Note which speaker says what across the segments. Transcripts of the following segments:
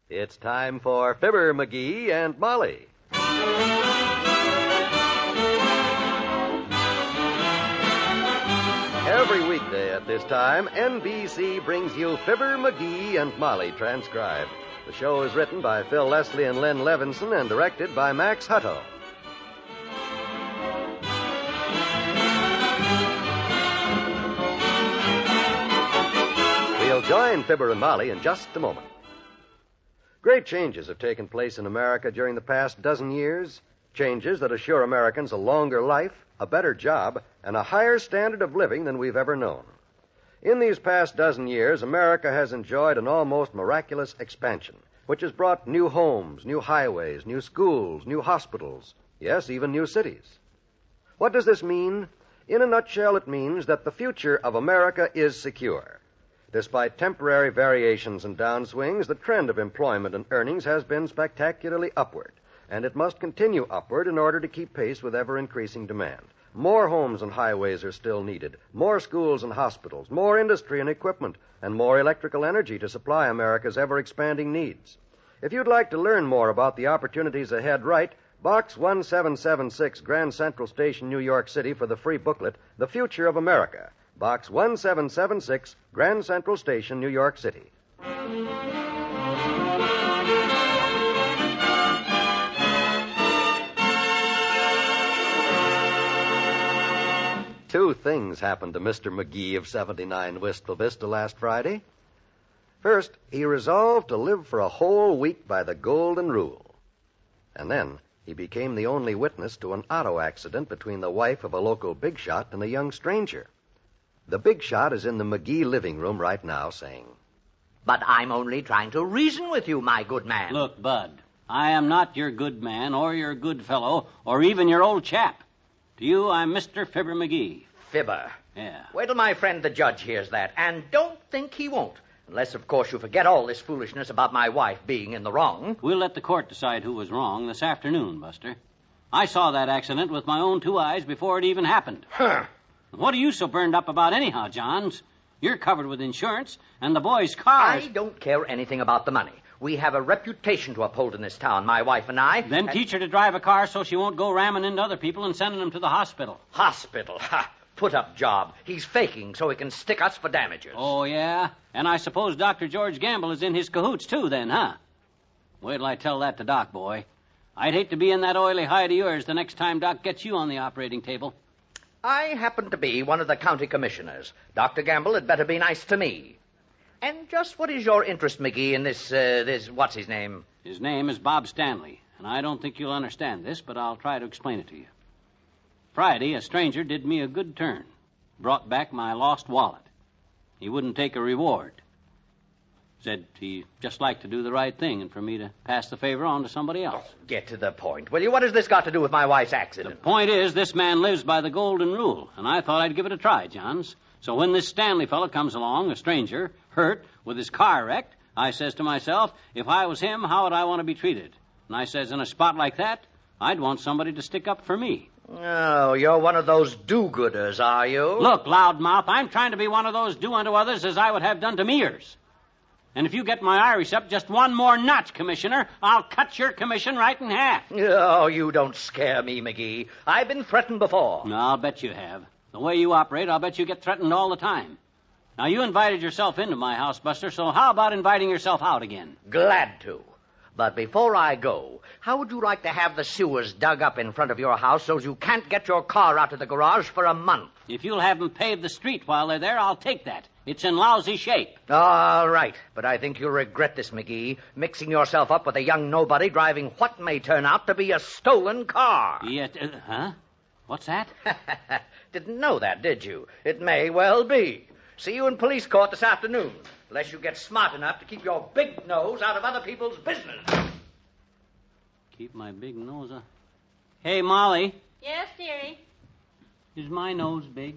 Speaker 1: It's time for Fibber, McGee, and Molly. Every weekday at this time, NBC brings you Fibber, McGee, and Molly transcribed. The show is written by Phil Leslie and Len Levinson and directed by Max Hutto. We'll join Fibber and Molly in just a moment. Great changes have taken place in America during the past dozen years. Changes that assure Americans a longer life, a better job, and a higher standard of living than we've ever known. In these past dozen years, America has enjoyed an almost miraculous expansion, which has brought new homes, new highways, new schools, new hospitals, yes, even new cities. What does this mean? In a nutshell, it means that the future of America is secure. Despite temporary variations and downswings, the trend of employment and earnings has been spectacularly upward, and it must continue upward in order to keep pace with ever-increasing demand. More homes and highways are still needed, more schools and hospitals, more industry and equipment, and more electrical energy to supply America's ever-expanding needs. If you'd like to learn more about the opportunities ahead, write Box 1776, Grand Central Station, New York City, for the free booklet, The Future of America. Box 1776, Grand Central Station, New York City. Two things happened to Mr. McGee of 79 Wistful Vista last Friday. First, he resolved to live for a whole week by the golden rule. And then he became the only witness to an auto accident between the wife of a local big shot and a young stranger. The big shot is in the McGee living room right now saying,
Speaker 2: "But I'm only trying to reason with you, my good man."
Speaker 3: Look, Bud, I am not your good man or your good fellow or even your old chap. To you, I'm Mr. Fibber McGee.
Speaker 2: Fibber.
Speaker 3: Yeah.
Speaker 2: Wait till my friend the judge hears that, and don't think he won't. Unless, of course, you forget all this foolishness about my wife being in the wrong.
Speaker 3: We'll let the court decide who was wrong this afternoon, Buster. I saw that accident with my own two eyes before it even happened.
Speaker 2: Huh.
Speaker 3: What are you so burned up about anyhow, Johns? You're covered with insurance, and the boy's cars...
Speaker 2: I don't care anything about the money. We have a reputation to uphold in this town, my wife and I.
Speaker 3: Then teach her to drive a car so she won't go ramming into other people and sending them to the hospital.
Speaker 2: Hospital? Ha! Put-up job. He's faking so he can stick us for damages.
Speaker 3: Oh, yeah? And I suppose Dr. George Gamble is in his cahoots, too, then, huh? Wait till I tell that to Doc, boy. I'd hate to be in that oily hide of yours the next time Doc gets you on the operating table.
Speaker 2: I happen to be one of the county commissioners. Dr. Gamble had better be nice to me. And just what is your interest, McGee, in this, what's his name?
Speaker 3: His name is Bob Stanley, and I don't think you'll understand this, but I'll try to explain it to you. Friday, a stranger did me a good turn. Brought back my lost wallet. He wouldn't take a reward. Said he'd just like to do the right thing and for me to pass the favor on to somebody else.
Speaker 2: Get to the point, will you? What has this got to do with my wife's accident?
Speaker 3: The point is, this man lives by the golden rule, and I thought I'd give it a try, Johns. So when this Stanley fellow comes along, a stranger, hurt, with his car wrecked, I says to myself, if I was him, how would I want to be treated? And I says, in a spot like that, I'd want somebody to stick up for me.
Speaker 2: Oh, you're one of those do-gooders, are you?
Speaker 3: Look, loudmouth, I'm trying to be one of those do unto others as I would have done to meers. And if you get my Irish up just one more notch, Commissioner, I'll cut your commission right in half.
Speaker 2: Oh, you don't scare me, McGee. I've been threatened before.
Speaker 3: No, I'll bet you have. The way you operate, I'll bet you get threatened all the time. Now, you invited yourself into my house, Buster, so how about inviting yourself out again?
Speaker 2: Glad to. But before I go, how would you like to have the sewers dug up in front of your house so you can't get your car out of the garage for a month?
Speaker 3: If you'll have them pave the street while they're there, I'll take that. It's in lousy shape.
Speaker 2: All right, but I think you'll regret this, McGee, mixing yourself up with a young nobody driving what may turn out to be a stolen car.
Speaker 3: Yeah, huh? What's that?
Speaker 2: Didn't know that, did you? It may well be. See you in police court this afternoon, unless you get smart enough to keep your big nose out of other people's business.
Speaker 3: Keep my big nose out. Hey, Molly.
Speaker 4: Yes, dearie?
Speaker 3: Is my nose big?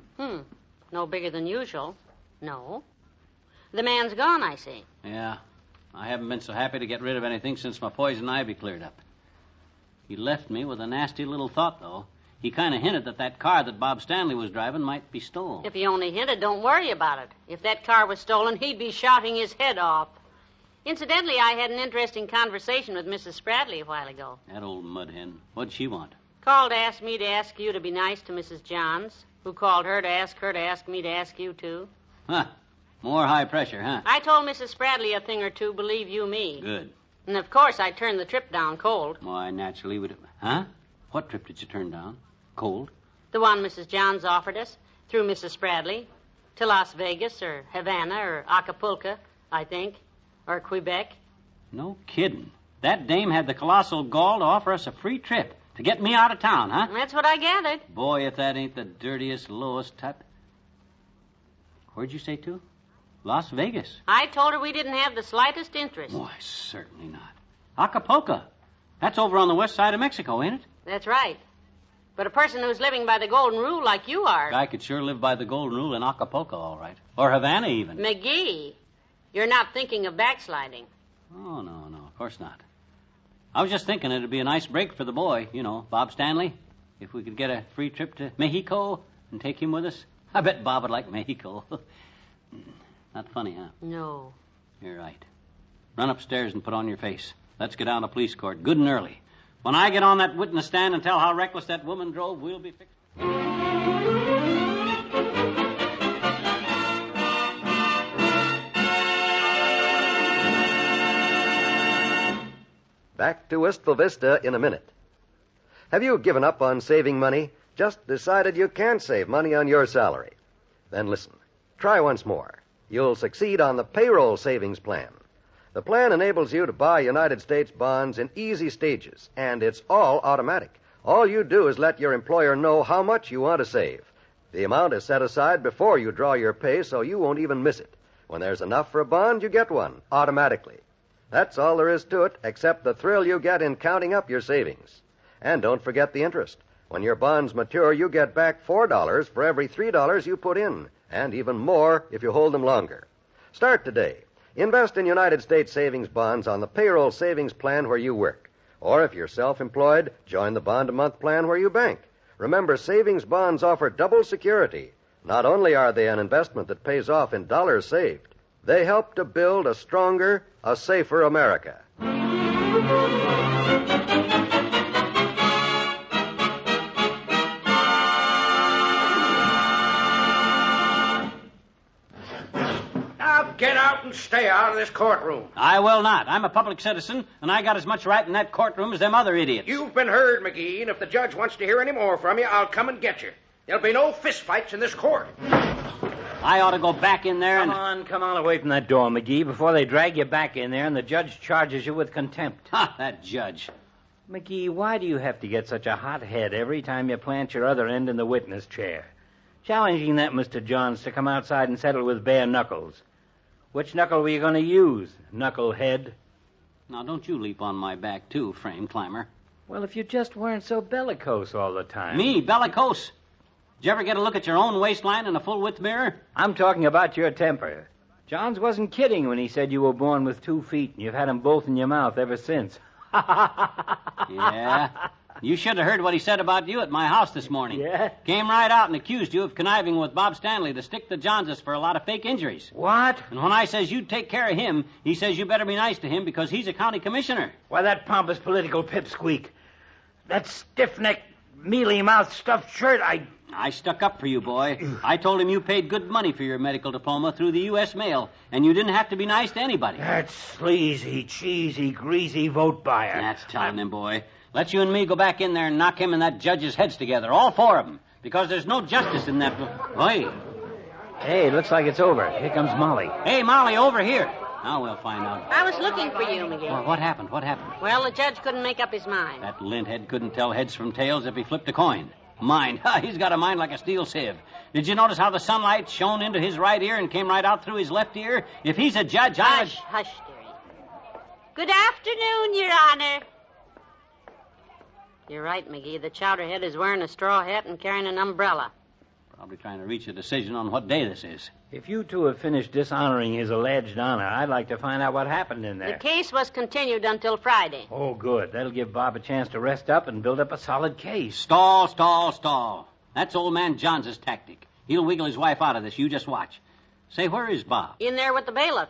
Speaker 4: No bigger than usual. No. The man's gone, I see.
Speaker 3: Yeah. I haven't been so happy to get rid of anything since my poison ivy cleared up. He left me with a nasty little thought, though. He kind of hinted that car that Bob Stanley was driving might be
Speaker 4: If he only hinted, don't worry about it. If that car was stolen, he'd be shouting his head off. Incidentally, I had an interesting conversation with Mrs. Spradley a while ago.
Speaker 3: That old mud hen. What'd she want?
Speaker 4: Called to ask me to ask you to be nice to Mrs. Johns, who called her to ask me to ask you to.
Speaker 3: Huh. More high pressure, huh?
Speaker 4: I told Mrs. Spradley a thing or two, believe you me.
Speaker 3: Good.
Speaker 4: And, of course, I turned the trip down cold.
Speaker 3: Well, I naturally would... Huh? What trip did you turn down? Cold?
Speaker 4: The one Mrs. Johns offered us, through Mrs. Spradley, to Las Vegas or Havana or Acapulco, I think, or Quebec.
Speaker 3: No kidding. That dame had the colossal gall to offer us a free trip to get me out of town, huh?
Speaker 4: That's what I gathered.
Speaker 3: Boy, if that ain't the dirtiest, lowest type... Where'd you say to? Las Vegas.
Speaker 4: I told her we didn't have the slightest interest.
Speaker 3: Why, certainly not. Acapulco. That's over on the west side of Mexico, ain't it?
Speaker 4: That's right. But a person who's living by the golden rule like you are...
Speaker 3: I could sure live by the golden rule in Acapulco, all right. Or Havana, even.
Speaker 4: McGee, you're not thinking of backsliding.
Speaker 3: Oh, no, of course not. I was just thinking it'd be a nice break for the boy, Bob Stanley. If we could get a free trip to Mexico and take him with us. I bet Bob would like Mexico. Not funny, huh?
Speaker 4: No.
Speaker 3: You're right. Run upstairs and put on your face. Let's get down to police court, good and early. When I get on that witness stand and tell how reckless that woman drove, we'll be fixed.
Speaker 1: Back to Wistful Vista in a minute. Have you given up on saving money? Just decided you can't save money on your salary? Then listen. Try once more. You'll succeed on the payroll savings plan. The plan enables you to buy United States bonds in easy stages, and it's all automatic. All you do is let your employer know how much you want to save. The amount is set aside before you draw your pay, so you won't even miss it. When there's enough for a bond, you get one, automatically. That's all there is to it, except the thrill you get in counting up your savings. And don't forget the interest. When your bonds mature, you get back $4 for every $3 you put in, and even more if you hold them longer. Start today. Invest in United States savings bonds on the payroll savings plan where you work. Or if you're self-employed, join the bond-a-month plan where you bank. Remember, savings bonds offer double security. Not only are they an investment that pays off in dollars saved, they help to build a stronger, a safer America.
Speaker 2: Get out and stay out of this courtroom.
Speaker 3: I will not. I'm a public citizen, and I got as much right in that courtroom as them other idiots.
Speaker 2: You've been heard, McGee, and if the judge wants to hear any more from you, I'll come and get you. There'll be no fistfights in this court.
Speaker 3: I ought to go back in there and...
Speaker 5: Come on away from that door, McGee, before they drag you back in there and the judge charges you with contempt.
Speaker 3: Ha, that judge.
Speaker 5: McGee, why do you have to get such a hot head every time you plant your other end in the witness chair? Challenging that Mr. Johns to come outside and settle with bare knuckles. Which knuckle were you going to use, knucklehead?
Speaker 3: Now, don't you leap on my back, too, frame climber.
Speaker 5: Well, if you just weren't so bellicose all the time.
Speaker 3: Me, bellicose? Did you ever get a look at your own waistline in a full-width mirror?
Speaker 5: I'm talking about your temper. Johns wasn't kidding when he said you were born with 2 feet, and you've had them both in your mouth ever since.
Speaker 3: Yeah? You should have heard what he said about you at my house this morning.
Speaker 5: Yeah?
Speaker 3: Came right out and accused you of conniving with Bob Stanley to stick the Johnses for a lot of fake injuries.
Speaker 5: What?
Speaker 3: And when I says you'd take care of him, he says you better be nice to him because he's a county commissioner.
Speaker 5: Why, that pompous political pipsqueak. That stiff-necked, mealy-mouthed stuffed shirt,
Speaker 3: I stuck up for you, boy. I told him you paid good money for your medical diploma through the U.S. mail, and you didn't have to be nice to anybody.
Speaker 5: That sleazy, cheesy, greasy vote buyer.
Speaker 3: That's telling him, boy. Let you and me go back in there and knock him and that judge's heads together, all 4 of them, because there's no justice in that... Oi.
Speaker 5: Hey, it looks like it's over. Here comes Molly.
Speaker 3: Hey, Molly, over here. Now we'll find out.
Speaker 4: I was looking for you, McGee.
Speaker 3: Well, what happened?
Speaker 4: Well, the judge couldn't make up his mind.
Speaker 3: That linthead couldn't tell heads from tails if he flipped a coin. Mind. He's got a mind like a steel sieve. Did you notice how the sunlight shone into his right ear and came right out through his left ear? If he's a judge,
Speaker 4: Hush, dearie. Good afternoon, Your Honor. You're right, McGee. The chowderhead is wearing a straw hat and carrying an umbrella.
Speaker 3: Probably trying to reach a decision on what day this is.
Speaker 5: If you two have finished dishonoring his alleged honor, I'd like to find out what happened in there.
Speaker 4: The case was continued until Friday.
Speaker 5: Oh, good. That'll give Bob a chance to rest up and build up a solid case.
Speaker 3: Stall. That's old man Johns' tactic. He'll wiggle his wife out of this. You just watch. Say, where is Bob?
Speaker 4: In there with the bailiff.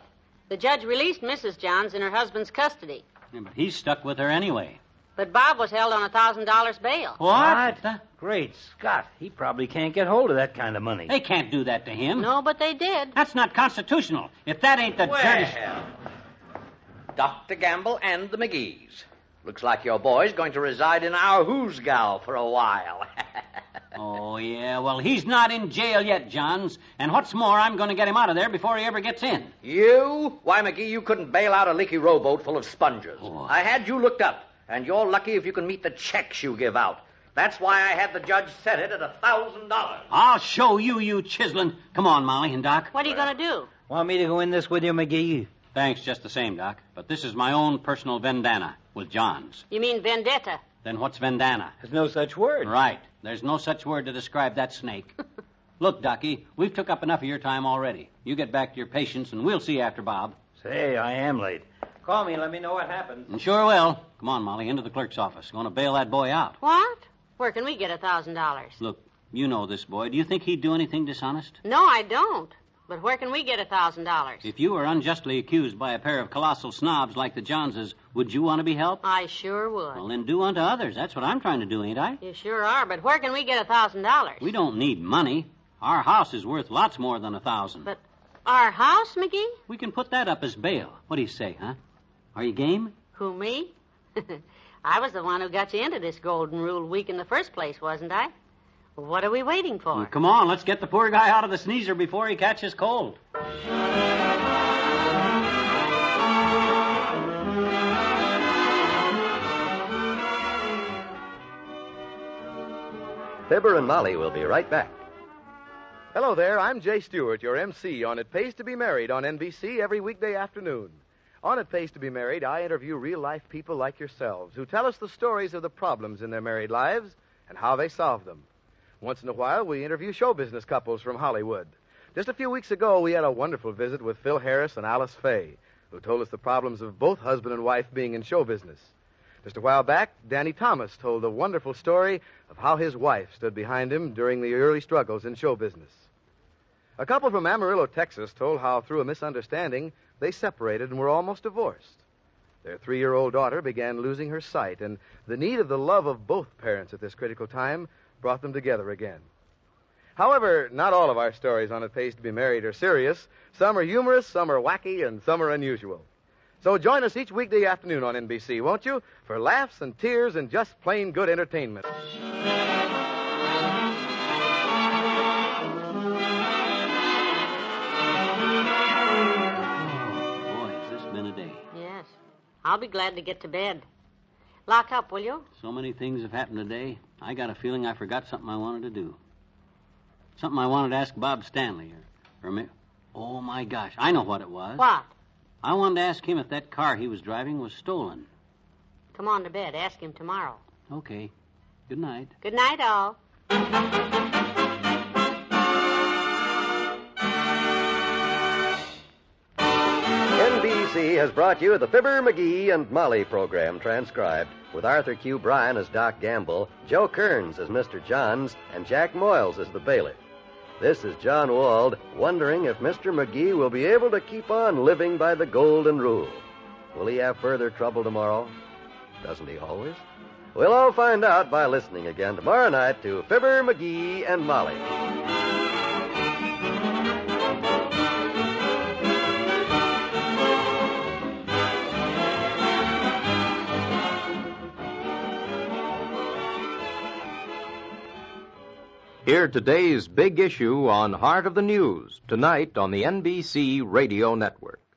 Speaker 4: The judge released Mrs. Johns in her husband's custody.
Speaker 3: Yeah, but he's stuck with her anyway.
Speaker 4: But Bob was held on $1,000 bail.
Speaker 3: What?
Speaker 5: Great Scott. He probably can't get hold of that kind of money.
Speaker 3: They can't do that to him.
Speaker 4: No, but they did.
Speaker 3: That's not constitutional. If that ain't the dirtiest...
Speaker 2: Well, Dr. Gamble and the McGees. Looks like your boy's going to reside in our Hoosgow for a while.
Speaker 3: Oh, yeah, well, he's not in jail yet, Johns. And what's more, I'm going to get him out of there before he ever gets in.
Speaker 2: You? Why, McGee, you couldn't bail out a leaky rowboat full of sponges.
Speaker 3: Oh.
Speaker 2: I had you looked up, and you're lucky if you can meet the checks you give out. That's why I had the judge set it at $1,000.
Speaker 3: I'll show you, you chiseling. Come on, Molly and Doc.
Speaker 4: What are you going to do?
Speaker 5: Want me to go in this with you, McGee?
Speaker 3: Thanks just the same, Doc. But this is my own personal vendetta with Johns.
Speaker 4: You mean vendetta?
Speaker 3: Then what's vendetta?
Speaker 5: There's no such word.
Speaker 3: Right. There's no such word to describe that snake. Look, Ducky, we've took up enough of your time already. You get back to your patients, and we'll see you after Bob.
Speaker 5: Say, I am late. Call me and let me know what happens.
Speaker 3: And sure will. Come on, Molly, into the clerk's office. Going to bail that boy out.
Speaker 4: What? Where can we get $1,000?
Speaker 3: Look, you know this boy. Do you think he'd do anything dishonest?
Speaker 4: No, I don't. But where can we get $1,000?
Speaker 3: If you were unjustly accused by a pair of colossal snobs like the Johnses, would you want to be helped?
Speaker 4: I sure would.
Speaker 3: Well, then do unto others. That's what I'm trying to do, ain't I?
Speaker 4: You sure are, but where can we get $1,000?
Speaker 3: We don't need money. Our house is worth lots more than $1,000.
Speaker 4: But our house, McGee?
Speaker 3: We can put that up as bail. What do you say, huh? Are you game?
Speaker 4: Who, me? I was the one who got you into this Golden Rule week in the first place, wasn't I? What are we waiting for?
Speaker 3: Well, come on, let's get the poor guy out of the sneezer before he catches cold.
Speaker 1: Fibber and Molly will be right back.
Speaker 6: Hello there, I'm Jay Stewart, your MC on It Pays to Be Married on NBC every weekday afternoon. On It Pays to Be Married, I interview real-life people like yourselves who tell us the stories of the problems in their married lives and how they solve them. Once in a while, we interview show business couples from Hollywood. Just a few weeks ago, we had a wonderful visit with Phil Harris and Alice Faye, who told us the problems of both husband and wife being in show business. Just a while back, Danny Thomas told a wonderful story of how his wife stood behind him during the early struggles in show business. A couple from Amarillo, Texas, told how through a misunderstanding, they separated and were almost divorced. Their 3-year-old daughter began losing her sight, and the need of the love of both parents at this critical time brought them together again. However, not all of our stories on It Pays to Be Married are serious. Some are humorous, some are wacky, and some are unusual. So join us each weekday afternoon on NBC, won't you? For laughs and tears and just plain good entertainment.
Speaker 3: Oh, boy, has this been a day.
Speaker 4: Yes. I'll be glad to get to bed. Lock up, will you?
Speaker 3: So many things have happened today. I got a feeling I forgot something I wanted to do. Something I wanted to ask Bob Stanley or me. Oh, my gosh. I know what it was.
Speaker 4: What?
Speaker 3: I wanted to ask him if that car he was driving was stolen.
Speaker 4: Come on to bed. Ask him tomorrow.
Speaker 3: Okay. Good night.
Speaker 4: Good night, all.
Speaker 1: NBC has brought you the Fibber, McGee, and Molly program transcribed with Arthur Q. Bryan as Doc Gamble, Joe Kearns as Mr. Johns, and Jack Moyles as the bailiff. This is John Wald wondering if Mr. McGee will be able to keep on living by the Golden Rule. Will he have further trouble tomorrow? Doesn't he always? We'll all find out by listening again tomorrow night to Fibber, McGee, and Molly.
Speaker 7: Hear today's big issue on Heart of the News, tonight on the NBC Radio Network.